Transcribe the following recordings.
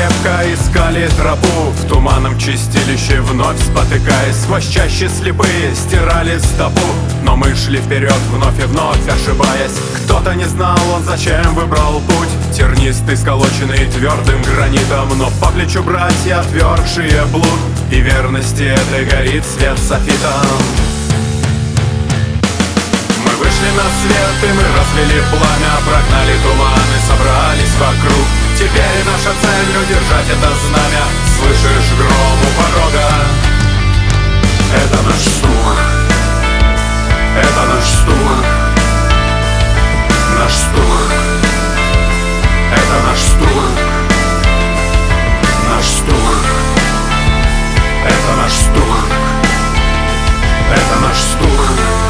крепко искали тропу в туманном чистилище, вновь спотыкаясь. Сквозь чаще слепые стирали стопу, но мы шли вперед, вновь и вновь ошибаясь. Кто-то не знал, он зачем выбрал путь тернистый, сколоченный твердым гранитом, но по плечу братья, отвергшие блуд, и верности этой горит свет софитом. Мы вышли на свет, и мы развели пламя, прогнали туманы, собрались вокруг. Теперь наша цель — удержать это знамя. Слышишь гром у порога? Это наш стук, это наш стук, наш стук, это наш стук, наш стук, это наш стук, это наш стук.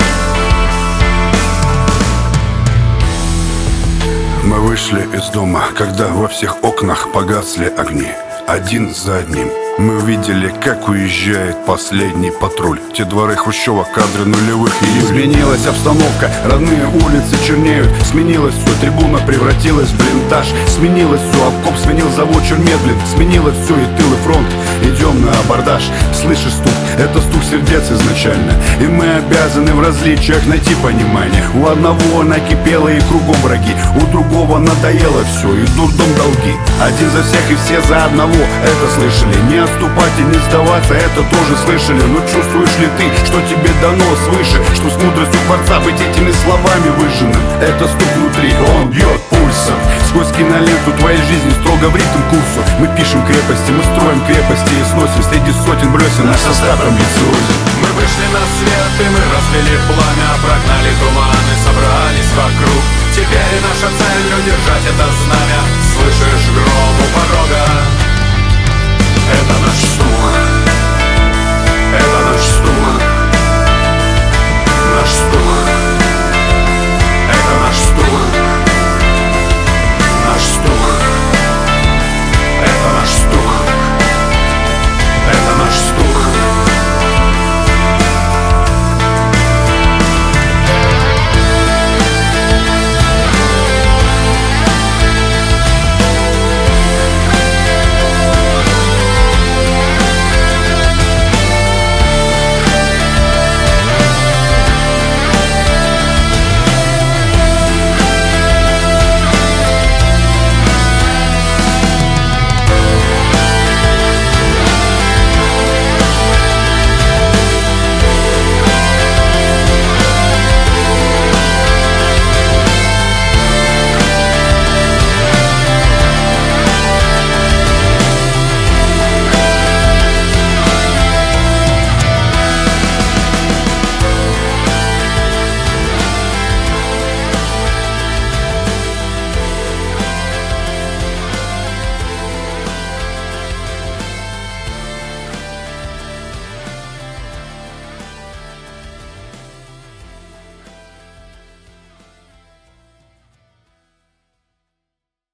Мы вышли из дома, когда во всех окнах погасли огни. Один за одним мы увидели, как уезжает последний патруль. Те дворы Хрущева, кадры нулевых. И изменилась обстановка, родные улицы чернеют. Сменилось все, трибуна превратилась в блиндаж. Сменилось все, окоп сменил завод Чермедлин. Сменилось все, и тыл, и фронт. Идем на абордаж. Слышишь стук? Это стук сердец изначально. И мы обязаны в различиях найти понимание. У одного накипело и кругом враги, у другого надоело все и дурдом долги. Один за всех и все за одного. Это слышали? Не отступать и не сдаваться, это тоже слышали. Но чувствуешь ли ты, что тебе дано свыше? Что с мудростью Творца быть этими словами выжженным? Это стук внутри, он бьет пульсом. Сквозь киноленту твоей жизни строго в ритм курсу. Мы пишем крепости, мы строим крепости и сносим среди сотен бревен наш состав амбициозен. Мы вышли на свет, и мы развели пламя, прогнали туманы, собрались вокруг. Теперь наша цель — удержать это знамя. Слышишь гром у порога?